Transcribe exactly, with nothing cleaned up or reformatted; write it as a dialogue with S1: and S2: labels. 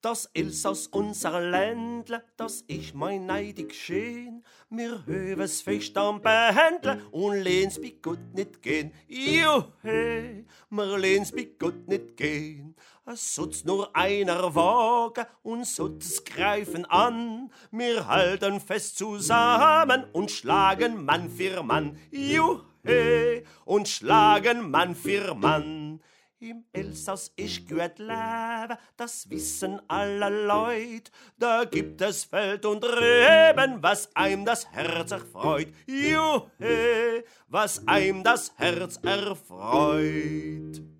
S1: Das Elsass unser Ländle, das ich mein neidig schön. Mir höves Fest am Bändle und lehns bi Gott nit gehen. Juhe, mir lehns bi Gott nit gehen. Es sutzt nur einer Wagen und sutzt greifen an. Wir halten fest zusammen und schlagen Mann für Mann. Juhe, und schlagen Mann für Mann. Im Elsass ist gut leben, das wissen alle Leut. Da gibt es Feld und Reben, was einem das Herz erfreut. Juhe, was einem das Herz erfreut.